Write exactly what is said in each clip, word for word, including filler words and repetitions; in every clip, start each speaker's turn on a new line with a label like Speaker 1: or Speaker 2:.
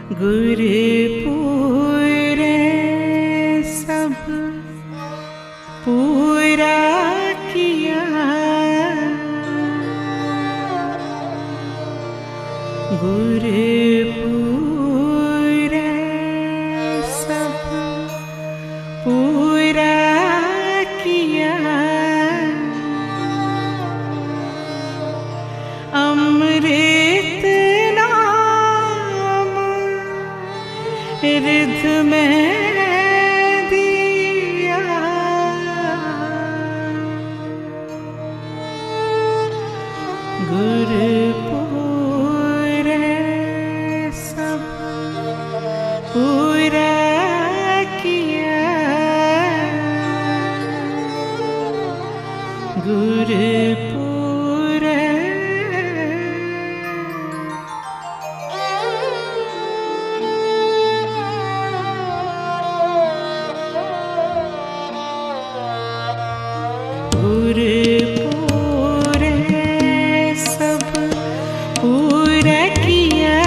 Speaker 1: गुरपुरे सब पूरा किया, गुरपुरे सब पूरा किया। अमृत नाम रिध में दिया, गुरपुरे सब पूरा किया, गुरपुरे गुरपुरे सब पूरा किया,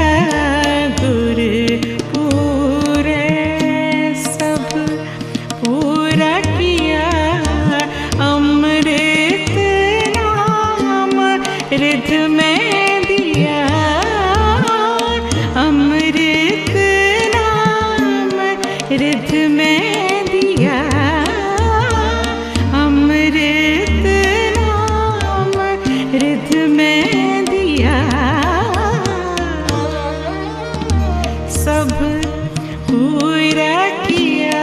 Speaker 1: गुरपुरे सब पूरा किया। अमृत नाम रिध में दिया, अमृत नाम रिध में दिया, अमृत नाम रिध में दिया। सब पूरा किया,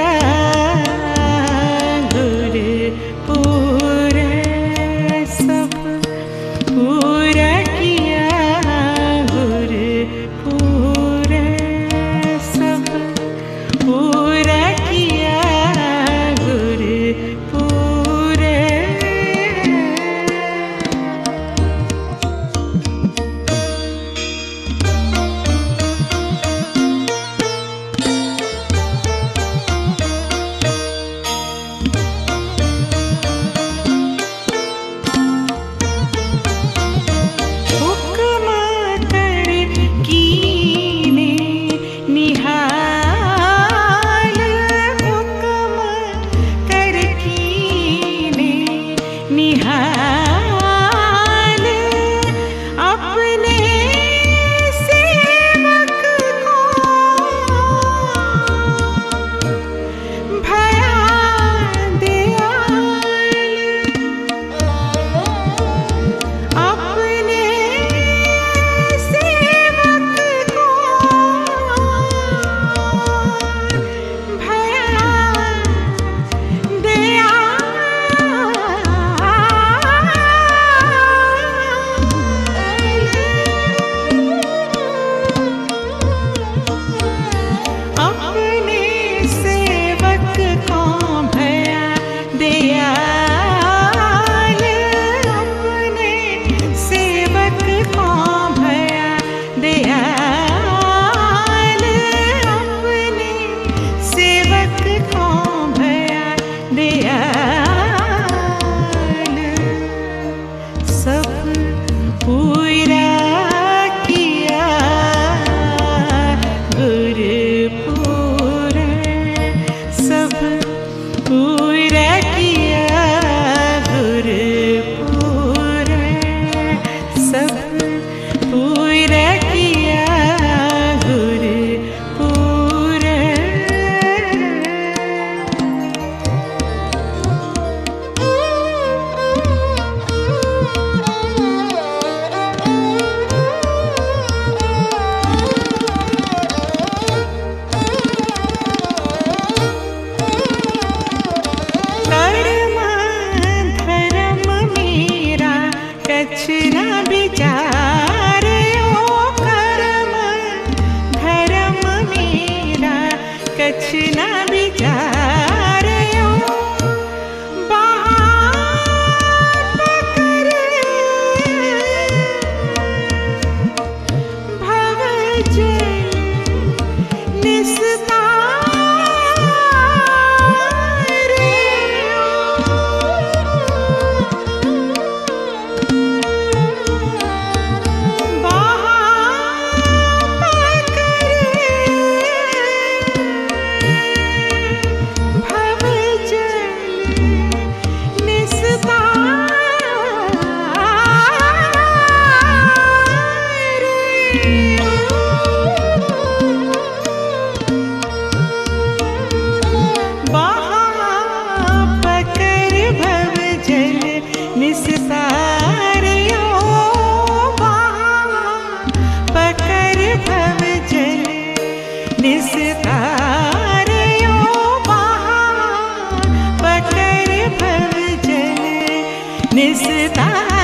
Speaker 1: गुरपुरे सब पूरा किया, गुरपुरे सब पूरा किया, गुरपुरे। हुक्म कर कीने निहाल, हुक्म कर कीने निहाल। अपने सेवक को भया दयाल, अपने सेवक को भया दयाल, अपने सेवक को भया दयाल, अपने सेवक को भया दयाल, अपने सेवक को भया दयाल। सब पूरा किया, गुरपुरे सब पूरा किया, गुरपुरे सब पूरा किया, गुरपुरे। कर्म धर्म मेरा कछ न विचारे, ओ कर्म धर्म मेरा कछ न विचारे। ओ बाप कर भव जल निस्तार, बाप कर निस्तार